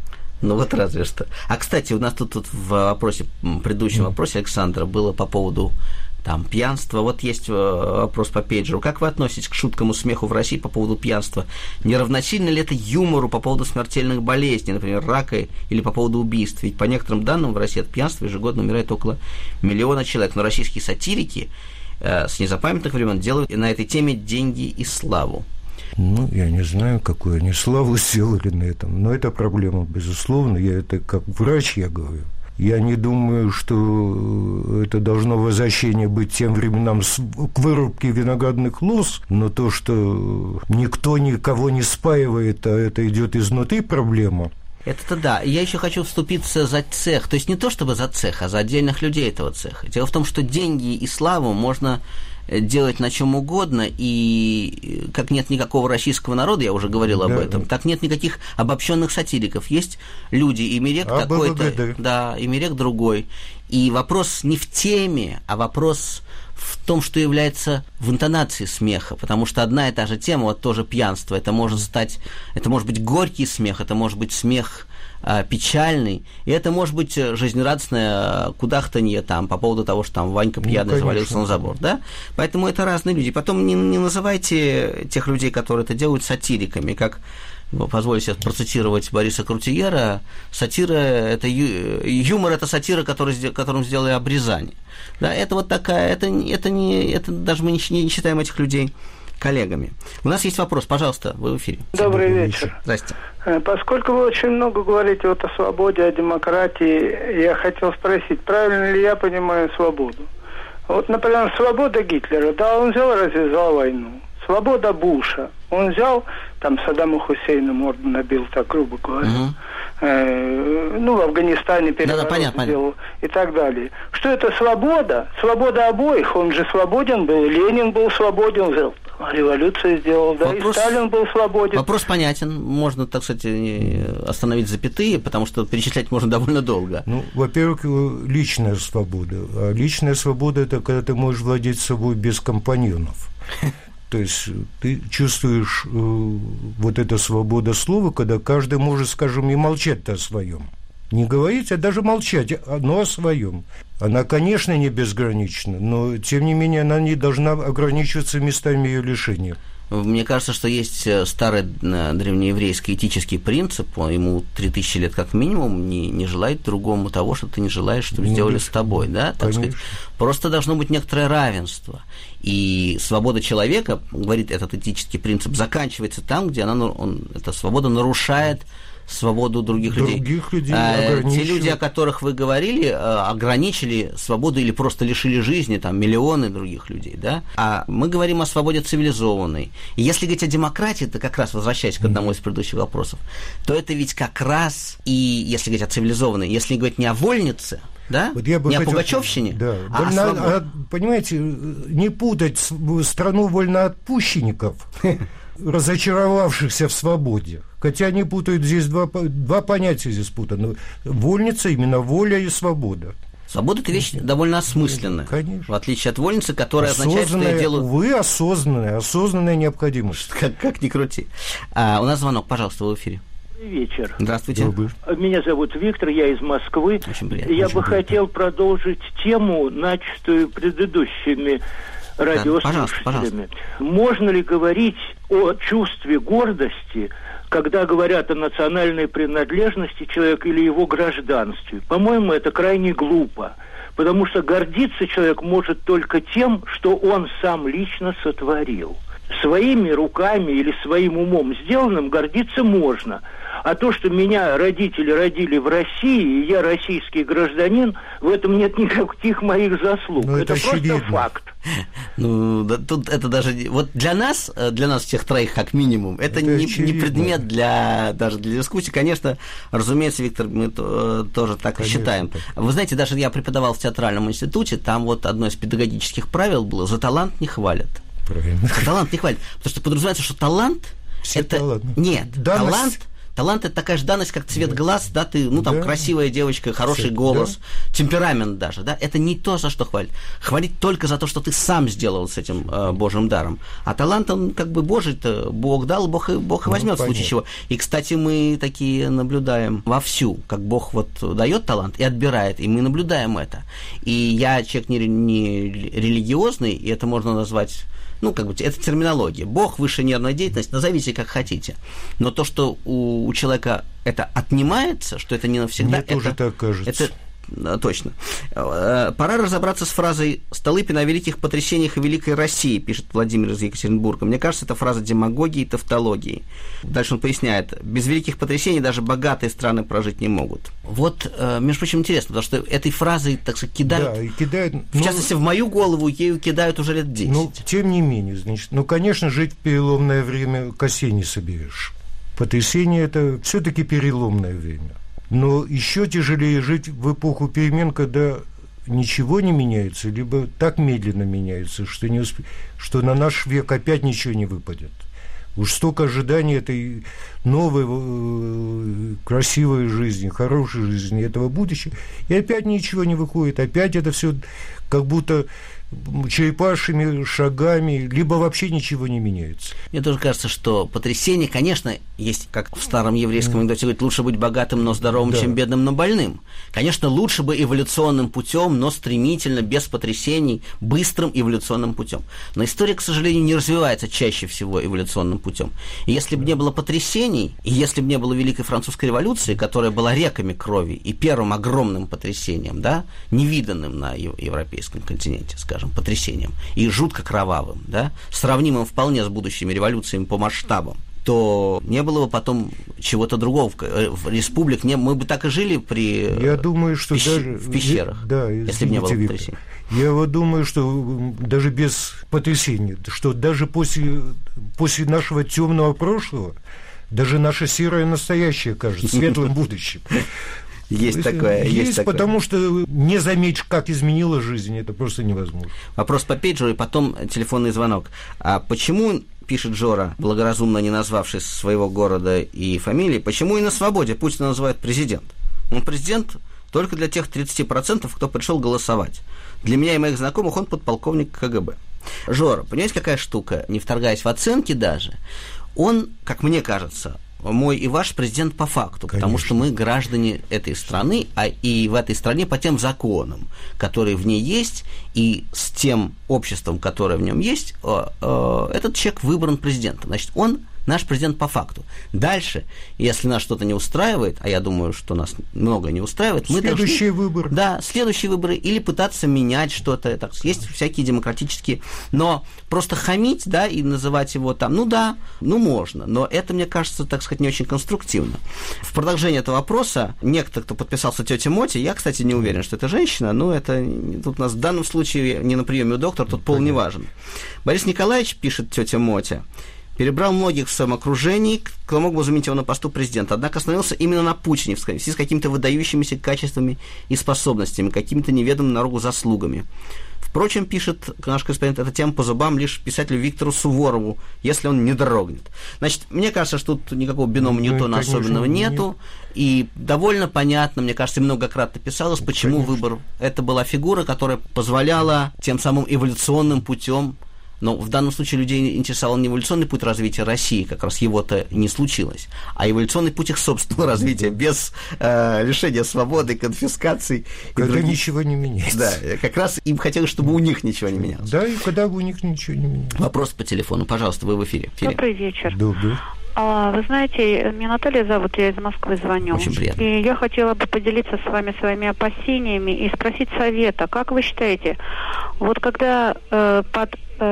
Ну вот разве что. А, кстати, у нас тут в предыдущем вопросе Александра было по поводу там пьянства. Вот есть вопрос по пейджеру. Как вы относитесь к шуткам и смеху в России по поводу пьянства? Не равносильно ли это юмору по поводу смертельных болезней, например, рака или по поводу убийств? Ведь по некоторым данным в России от пьянства ежегодно умирает около 1 миллиона человек. Но российские сатирики с незапамятных времен делают на этой теме деньги и славу. Ну, я не знаю, какую они славу сделали на этом, но это проблема, безусловно. Я это как врач, я говорю. Я не думаю, что это должно возвращение быть тем временам к вырубке виноградных лоз, но то, что никто никого не спаивает, а это идет изнутри проблема. Это-то да. Я еще хочу вступиться за цех. То есть не то чтобы за цех, а за отдельных людей этого цеха. Дело в том, что деньги и славу можно делать на чем угодно, и как нет никакого российского народа, я уже говорил об этом, так нет никаких обобщенных сатириков. Есть люди, и Мерек такой-то, да, и Мерек другой. И вопрос не в теме, а вопрос в том, что является в интонации смеха, потому что одна и та же тема, вот тоже пьянство, это может быть горький смех, это может быть смех печальный, и это может быть жизнерадостное кудахтанье там по поводу того, что там Ванька пьяный завалился на забор, да? Поэтому это разные люди. Потом не называйте тех людей, которые это делают, сатириками, как, позвольте себе процитировать Бориса Крутиера, сатира – это юмор, это сатира, которым сделали обрезание. Да, это вот такая, это даже мы не считаем этих людей коллегами. У нас есть вопрос, пожалуйста, вы в эфире. Добрый вечер. Здрасте. Поскольку вы очень много говорите вот о свободе, о демократии, я хотел спросить, правильно ли я понимаю свободу? Вот, например, свобода Гитлера, да, он взял и развязал войну. Свобода Буша, он взял, там Саддаму Хусейну морду набил, так грубо говоря. В Афганистане переворот сделал и так далее. Что это свобода? Свобода обоих. Он же свободен был, Ленин был свободен, взял, революцию сделал, да, и Сталин был свободен. Вопрос понятен. Можно, так сказать, остановить запятые, потому что перечислять можно довольно долго. Ну, во-первых, личная свобода. А личная свобода – это когда ты можешь владеть собой без компаньонов. То есть ты чувствуешь вот эту свободу слова, когда каждый может, скажем, и молчать-то о своем. Не говорить, а даже молчать, но о своем. Она, конечно, не безгранична, но, тем не менее, она не должна ограничиваться местами ее лишения. Мне кажется, что есть старый древнееврейский этический принцип, ему 3000 лет как минимум, не желает другому того, что ты не желаешь, чтобы сделали с тобой, да, так сказать. Просто должно быть некоторое равенство. И свобода человека, говорит этот этический принцип, заканчивается там, где эта свобода нарушает свободу других людей. Те люди, о которых вы говорили, ограничили свободу или просто лишили жизни там, миллионы других людей, да? А мы говорим о свободе цивилизованной. И если говорить о демократии, то как раз, возвращаясь к одному из предыдущих вопросов, то это ведь как раз, и если говорить о цивилизованной, если говорить не о вольнице, да? Вот не о пугачевщине, да. Понимаете, не путать страну вольноотпущенников, разочаровавшихся в свободе. Хотя они путают здесь два понятия здесь путаны. Вольница, именно воля и свобода. Свобода – это вещь довольно осмысленная. Конечно. В отличие от вольницы, которая означает, что я делаю... Увы, осознанная необходимость. Как ни крути. У нас звонок, пожалуйста, в эфире. Вечер. Здравствуйте. Меня зовут Виктор, я из Москвы. Очень приятно. Я бы хотел продолжить тему, начатую предыдущими радиослушателями. Пожалуйста. Можно ли говорить о чувстве гордости, когда говорят о национальной принадлежности человека или его гражданстве? По-моему, это крайне глупо, потому что гордиться человек может только тем, что он сам лично сотворил. Своими руками или своим умом сделанным гордиться можно. А то, что меня родители родили в России, и я российский гражданин, в этом нет никаких моих заслуг. Это просто факт. Ну, да, тут это даже... Вот для нас всех троих, как минимум, это не предмет даже для дискуссии. Конечно, разумеется, Виктор, мы тоже так и считаем. Вы знаете, даже я преподавал в театральном институте, там вот одно из педагогических правил было: за талант не хвалят. Правильно. За талант не хвалят. Потому что подразумевается, что талант... Все это... талантны. Нет, Талант – это такая же данность, как цвет глаз, да, ты, красивая девочка, хороший голос, темперамент даже, да, это не то, за что хвалить. Хвалить только за то, что ты сам сделал с этим Божьим даром. А талант, он как бы Божий-то, Бог дал, Бог и возьмет, в случае чего. И, кстати, мы такие наблюдаем вовсю, как Бог вот дает талант и отбирает, и мы наблюдаем это. И я человек не религиозный, и это можно назвать... это терминология. Бог, высшая нервная деятельность, назовите как хотите. Но то, что у человека это отнимается, что это не навсегда... Мне тоже так кажется. Точно. Пора разобраться с фразой Столыпина о великих потрясениях и великой России, пишет Владимир из Екатеринбурга. Мне кажется, это фраза демагогии и тавтологии. Дальше он поясняет, без великих потрясений даже богатые страны прожить не могут. Вот, между прочим, интересно, потому что этой фразой, так сказать, кидают, в частности, в мою голову ею кидают уже лет 10. Тем не менее, значит, конечно, жить в переломное время косей не соберешь. Потрясение – это все-таки переломное время. Но еще тяжелее жить в эпоху перемен, когда ничего не меняется, либо так медленно меняется, что на наш век опять ничего не выпадет. Уж столько ожиданий этой новой, красивой жизни, хорошей жизни, этого будущего, и опять ничего не выходит, опять это все как будто черепашьими шагами, либо вообще ничего не меняется. Мне тоже кажется, что потрясение, конечно, есть, как в старом еврейском анекдоте говорит, лучше быть богатым, но здоровым, чем бедным, но больным. Конечно, лучше бы эволюционным путем, но стремительно, без потрясений, быстрым эволюционным путем. Но история, к сожалению, не развивается чаще всего эволюционным путем. И если бы не было потрясений, и если бы не было Великой Французской революции, которая была реками крови и первым огромным потрясением, да, невиданным на европейском континенте, скажем, потрясением, и жутко кровавым, да, сравнимым вполне с будущими революциями по масштабам, то не было бы потом чего-то другого. В республик мы бы так и жили Я думаю, что в пещерах, если бы не было потрясений. Я вот думаю, что даже без потрясений, что даже после нашего темного прошлого, даже наше серое настоящее кажется светлым будущим. Есть такое. Есть, потому что не заметишь, как изменила жизнь, это просто невозможно. Вопрос по пейджеру и потом телефонный звонок. А почему, пишет Жора, благоразумно не назвавший своего города и фамилии, почему и на свободе Путина называют президент? Он президент только для тех 30%, кто пришел голосовать. Для меня и моих знакомых он подполковник КГБ. Жора, понимаете, какая штука? Не вторгаясь в оценки даже, он, как мне кажется, мой и ваш президент по факту, Конечно. потому что мы граждане этой страны, и в этой стране по тем законам, которые в ней есть, и с тем обществом, которое в нем есть, этот человек выбран президентом. Значит, он наш президент по факту. Дальше, если нас что-то не устраивает, а я думаю, что нас многое не устраивает, мы должны... Следующие выборы. Да, следующие выборы, или пытаться менять что-то. Так, есть всякие демократические... Но просто хамить, да, и называть его там, можно. Но это, мне кажется, так сказать, не очень конструктивно. В продолжение этого вопроса, некто, кто подписался тетя Моти, я, кстати, не уверен, что это женщина, но это тут у нас в данном случае не на приеме у доктора, тут пол не важен. Борис Николаевич, пишет тетя Мотя, перебрал многих в своем окружении, кто мог бы заменить его на посту президента, однако остановился именно на Путине, в связи с какими-то выдающимися качествами и способностями, какими-то неведомыми народу заслугами. Впрочем, пишет наш корреспондент, эта тема по зубам лишь писателю Виктору Суворову, если он не дрогнет. Значит, мне кажется, что тут никакого бинома Ньютона особенного нету, и довольно понятно, мне кажется, многократно писалось, почему выбор. Это была фигура, которая позволяла тем самым эволюционным путем. Но в данном случае людей интересовал не эволюционный путь развития России, как раз его-то не случилось, а эволюционный путь их собственного развития, без лишения свободы, конфискаций. Когда ничего не меняется. Да, как раз им хотелось, чтобы у них ничего не менялось. Да, и когда у них ничего не менялось. Вопрос по телефону, пожалуйста, вы в эфире. Добрый вечер. Добрый. Вы знаете, меня Наталья зовут, я из Москвы звоню. Очень приятно. И я хотела бы поделиться с вами своими опасениями и спросить совета. Как вы считаете, вот когда под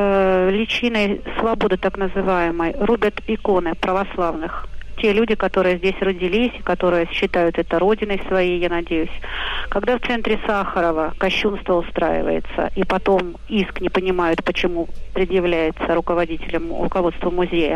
личиной свободы, так называемой, рубят иконы православных, те люди, которые здесь родились, которые считают это родиной своей, я надеюсь, когда в центре Сахарова кощунство устраивается, и потом иск не понимают, почему предъявляется руководству музея,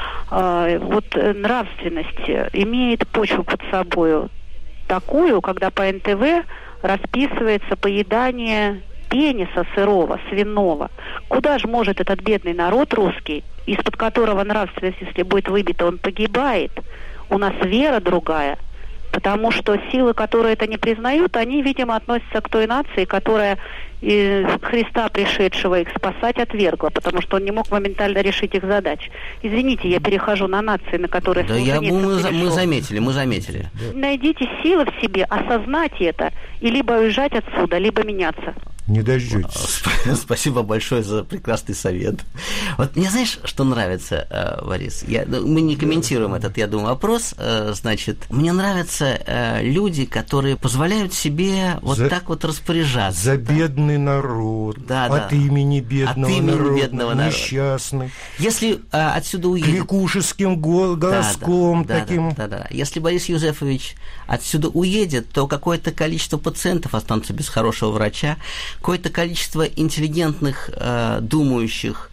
вот нравственность имеет почву под собою такую, когда по НТВ расписывается поедание пениса сырого, свиного. Куда же может этот бедный народ русский, из-под которого нравственность, если будет выбита, он погибает, у нас вера другая. Потому что силы, которые это не признают, они, видимо, относятся к той нации, которая Христа, пришедшего их спасать, отвергла, потому что он не мог моментально решить их задач. Извините, я перехожу на нации, на которые... Да, мы заметили. Найдите силы в себе, осознать это, и либо уезжать отсюда, либо меняться. Не дождётесь. Спасибо большое за прекрасный совет. Вот мне, знаешь, что нравится, Борис? Мы не комментируем этот, я думаю, вопрос. Значит, мне нравятся люди, которые позволяют себе вот так вот распоряжаться. За бедный народ, от имени бедного народа, несчастный. Если отсюда уедет... Кликушеским голоском таким. Да. Если Борис Юзефович отсюда уедет, то какое-то количество пациентов останутся без хорошего врача, какое-то количество интеллигентных, думающих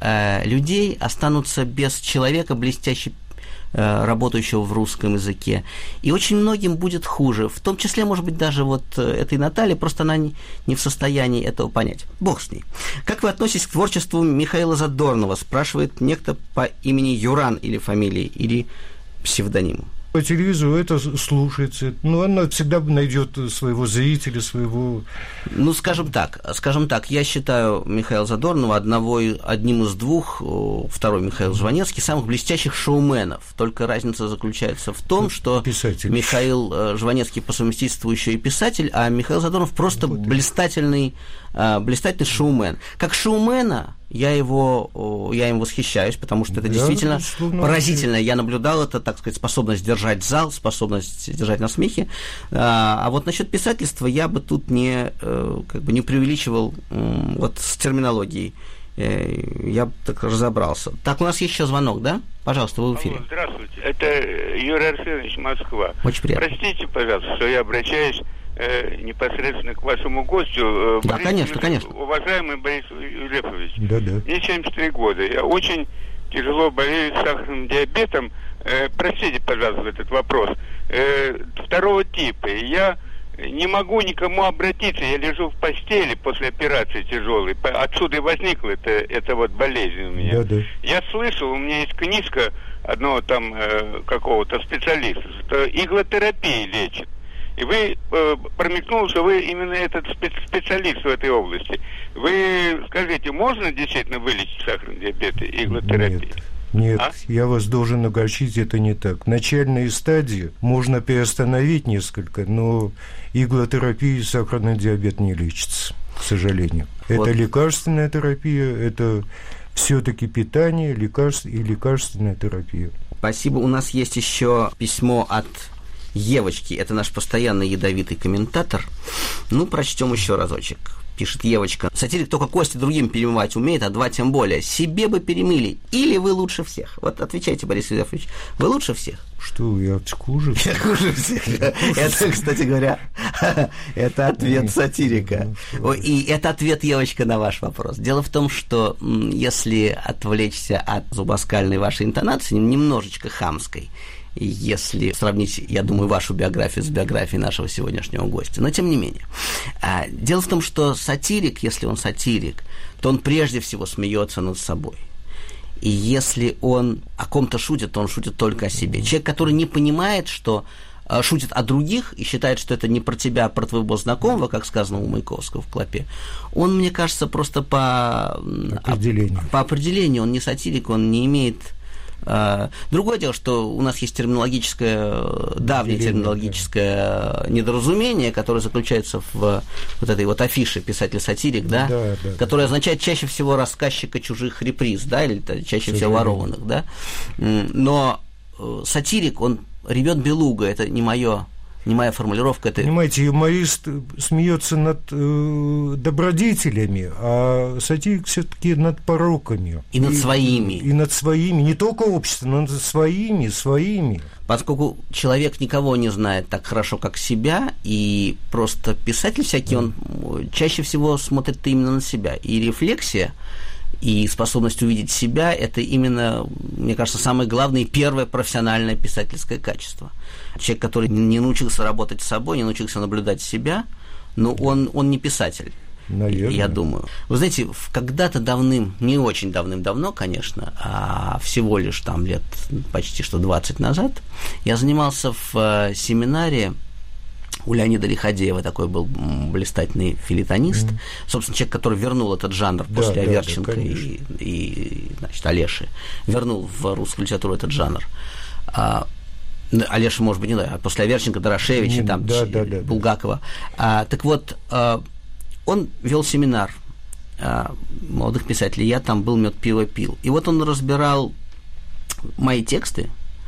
людей останутся без человека, блестяще работающего в русском языке. И очень многим будет хуже. В том числе, может быть, даже вот этой Наталье, просто она не в состоянии этого понять. Бог с ней. Как вы относитесь к творчеству Михаила Задорнова? Спрашивает некто по имени Юран или фамилии, или псевдониму. По телевизору это слушается, но она всегда найдет своего зрителя, своего... Ну, скажем так, я считаю Михаила Задорнова одним из двух, второй Михаил Жванецкий, самых блестящих шоуменов. Только разница заключается в том, что Михаил Жванецкий по совместительству еще и писатель, а Михаил Задорнов просто блистательный шоумен. Как шоумена я им восхищаюсь, потому что это действительно поразительно. Я наблюдал это, так сказать, способность держать зал, способность держать на смехе. А вот насчет писательства я бы тут не преувеличивал вот с терминологией. Я бы так разобрался. Так, у нас есть еще звонок, да? Пожалуйста, вы в эфире. Алло, здравствуйте. Это Юрий Арсенович, Москва. Очень приятно. Простите, пожалуйста, что я обращаюсь непосредственно к вашему гостю. Да, конечно. Уважаемый Борис Юзефович, Да. мне 73 года. Я очень тяжело болею сахарным диабетом. Простите, пожалуйста, этот вопрос. Второго типа. Я не могу никому обратиться. Я лежу в постели после операции тяжелой. Отсюда и возникла эта вот болезнь у меня. Да. Я слышал, у меня есть книжка одного там какого-то специалиста, что иглотерапия лечит. И вы промелькнули, что вы именно этот специалист в этой области. Вы скажите, можно действительно вылечить сахарный диабет иглотерапией? Нет, я вас должен огорчить, это не так. Начальные стадии можно приостановить несколько, но иглотерапией сахарный диабет не лечится, к сожалению. Вот. Это лекарственная терапия, это все-таки питание, лекарств и лекарственная терапия. Спасибо. У нас есть еще письмо от Евочки, это наш постоянный ядовитый комментатор. Ну, прочтем еще разочек. Пишет Евочка. Сатирик только кости другим перемывать умеет, а два тем более. Себе бы перемыли. Или вы лучше всех? Вот отвечайте, Борис Юзефович. Вы лучше всех? Что, я хуже? Я хуже всех. Это, кстати говоря, это ответ сатирика. И это ответ, Евочка, на ваш вопрос. Дело в том, что если отвлечься от зубоскальной вашей интонации, немножечко хамской, если сравнить, я думаю, вашу биографию с биографией нашего сегодняшнего гостя. Но тем не менее. Дело в том, что сатирик, если он сатирик, то он прежде всего смеется над собой. И если он о ком-то шутит, то он шутит только о себе. Человек, который не понимает, что шутит о других и считает, что это не про тебя, а про твоего знакомого, как сказано у Маяковского в «Клопе», он, мне кажется, просто по определению он не сатирик, он не имеет... Другое дело, что у нас есть давнее терминологическое недоразумение, которое заключается в вот этой вот афише «писатель-сатирик», да, которое означает чаще всего рассказчика чужих реприз, да, или чаще всего ворованных, да. Но сатирик, он ревет белуга, это не моя формулировка. Это... Понимаете, юморист смеется над добродетелями, а сатирик все-таки над пороками. И над своими. И над своими. Не только общество, но над своими. Поскольку человек никого не знает так хорошо, как себя, и просто писатель всякий, он чаще всего смотрит именно на себя. И рефлексия, и способность увидеть себя – это именно, мне кажется, самое главное и первое профессиональное писательское качество. Человек, который не научился работать с собой, не научился наблюдать себя, но он не писатель. Наверное. Я думаю. Вы знаете, когда-то не очень давным-давно, конечно, а всего лишь там лет почти что 20 назад, я занимался в семинаре у Леонида Лиходеева, такой был блистательный филитонист, собственно, человек, который вернул этот жанр после Аверченко и значит, Олеши, вернул в русскую литературу этот жанр. Олеша, может быть, не знаю, после Аверченко, Дорошевича, Булгакова. Так вот, он вел семинар молодых писателей, я там был, мед, пиво пил. И вот он разбирал мои тексты,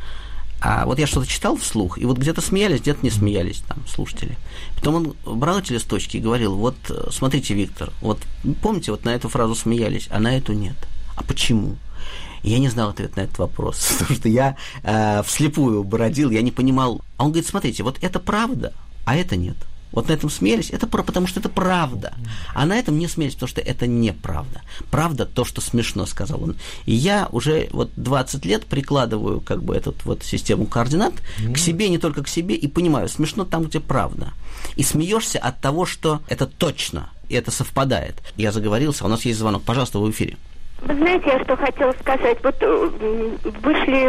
а вот я что-то читал вслух, и вот где-то смеялись, где-то не смеялись там слушатели. Потом он брал эти листочки и говорил: вот смотрите, Виктор, вот помните, вот на эту фразу смеялись, а на эту нет. А почему? И я не знал ответ на этот вопрос, потому что я вслепую бродил, я не понимал. А он говорит: смотрите, вот это правда, а это нет. Вот на этом смеялись, это потому что это правда. А на этом не смеялись, потому что это неправда. Правда то, что смешно, сказал он. И я уже вот 20 лет прикладываю как бы эту вот систему координат к себе, не только к себе, и понимаю, смешно там, где правда. И смеешься от того, что это точно, и это совпадает. Я заговорился, у нас есть звонок. Пожалуйста, вы в эфире. Вы знаете, я что хотела сказать. Вот вышли,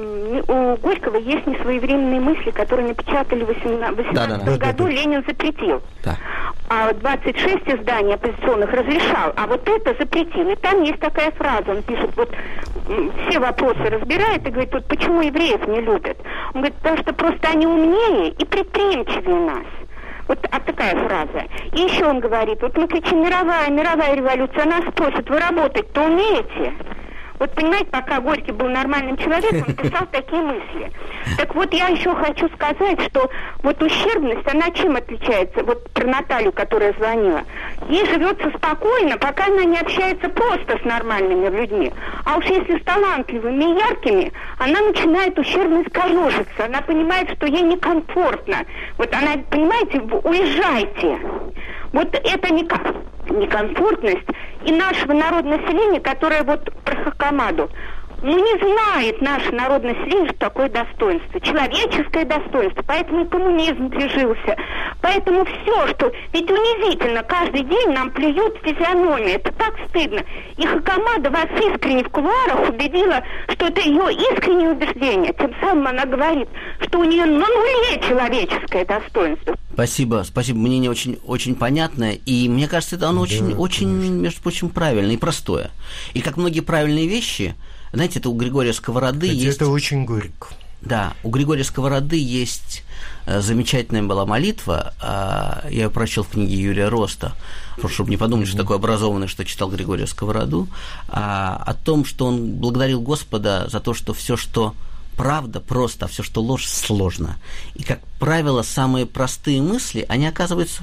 у Горького есть несвоевременные мысли, которые напечатали в 18 году, Ленин запретил. Да. А 26 изданий оппозиционных разрешал, а вот это запретил. И там есть такая фраза, он пишет, вот все вопросы разбирает и говорит: вот почему евреев не любят? Он говорит: потому что просто они умнее и предприимчивее нас. Вот такая фраза. И еще он говорит: вот мы кричим мировая революция, а нас спросят: вы работать-то умеете? Вот понимаете, пока Горький был нормальным человеком, он писал такие мысли. Так вот, я еще хочу сказать, что вот ущербность, она чем отличается? Вот про Наталью, которая звонила. Ей живется спокойно, пока она не общается просто с нормальными людьми. А уж если с талантливыми и яркими, она начинает ущербность корежиться. Она понимает, что ей некомфортно. Вот она, понимаете, уезжайте. Вот это некомфортность и нашего народного населения, которое вот про Хакамаду, не знает наше народное население, что такое достоинство, человеческое достоинство, поэтому и коммунизм прижился, поэтому все, что... Ведь унизительно, каждый день нам плюют в физиономию, это так стыдно. И Хакамада вас искренне в кулуарах убедила, что это ее искреннее убеждение, тем самым она говорит, что у нее на нуле человеческое достоинство. Спасибо, мнение очень понятное, и мне кажется, это оно очень, между прочим, правильное и простое. И как многие правильные вещи, знаете, это у Григория Сковороды есть... Это очень горько. Да, у Григория Сковороды есть замечательная была молитва, я ее прочел в книге Юрия Роста, чтобы не подумать, что такой образованный, что читал Григория Сковороду, о том, что он благодарил Господа за то, что все, что правда, просто, а все, что ложь, сложно. И, как правило, самые простые мысли, они оказываются...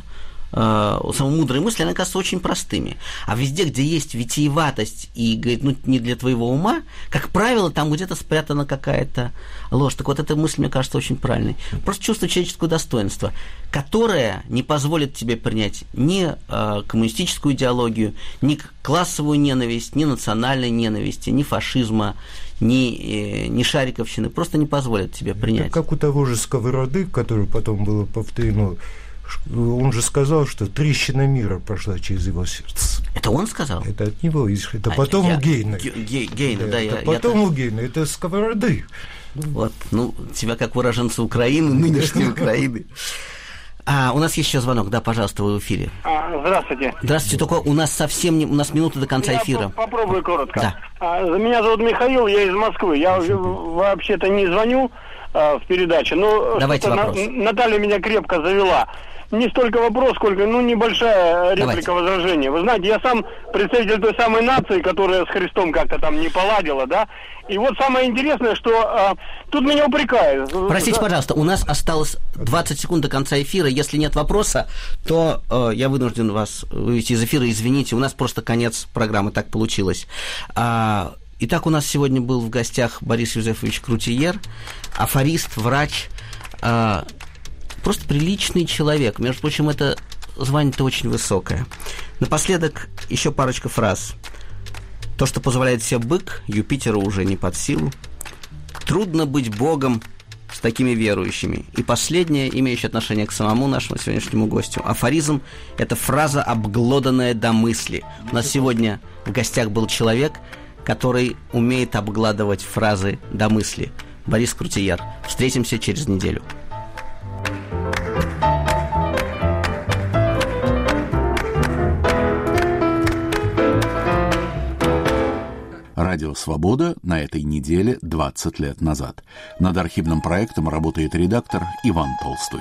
самые мудрые мысли, они оказываются очень простыми. А везде, где есть витиеватость и, говорит, не для твоего ума, как правило, там где-то спрятана какая-то ложь. Так вот, эта мысль, мне кажется, очень правильной. Просто чувство человеческого достоинства, которое не позволит тебе принять ни коммунистическую идеологию, ни классовую ненависть, ни национальной ненависти, ни фашизма, ни шариковщины. Просто не позволит тебе принять. Это как у того же Сковороды, который потом было повторено. Он же сказал, что трещина мира прошла через его сердце. Это он сказал? Это от него. Это потом у Гейна. Гейна, да. Это потом у Гейна. Это Сковороды. Вот, тебя как уроженца Украины, нынешней Украины. У нас есть еще звонок. Да, пожалуйста, вы в эфире. Здравствуйте. Здравствуйте, только у нас совсем не... У нас минута до конца эфира. Я попробую коротко. Да. Меня зовут Михаил, я из Москвы. Я вообще-то не звоню в передаче, но давайте вопрос. Наталья меня крепко завела. Не столько вопрос, сколько, небольшая реплика, возражения. Вы знаете, я сам представитель той самой нации, которая с Христом как-то там не поладила, да? И вот самое интересное, что тут меня упрекают. Простите, пожалуйста, у нас осталось 20 секунд до конца эфира. Если нет вопроса, то я вынужден вас вывести из эфира. Извините, у нас просто конец программы, так получилось. Итак, у нас сегодня был в гостях Борис Юзефович Крутиер, афорист, врач, просто приличный человек. Между прочим, это звание-то очень высокое. Напоследок еще парочка фраз. То, что позволяет себе бык, Юпитеру уже не под силу. Трудно быть богом, с такими верующими. И последнее, имеющее отношение к самому нашему сегодняшнему гостю. Афоризм – это фраза, обглоданная до мысли. У нас сегодня в гостях был человек, который умеет обгладывать фразы до мысли. Борис Крутиер. Встретимся через неделю. Радио «Свобода» на этой неделе 20 лет назад. Над архивным проектом работает редактор Иван Толстой.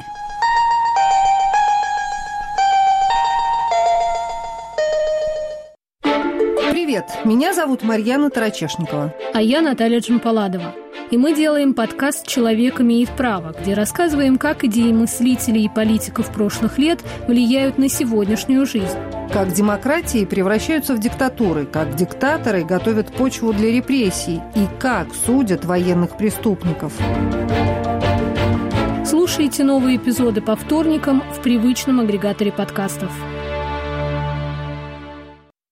Привет, меня зовут Марьяна Тарачешникова. А я Наталья Джампаладова. И мы делаем подкаст «Человек имеет право», где рассказываем, как идеи мыслителей и политиков прошлых лет влияют на сегодняшнюю жизнь. Как демократии превращаются в диктатуры, как диктаторы готовят почву для репрессий и как судят военных преступников. Слушайте новые эпизоды по вторникам в привычном агрегаторе подкастов.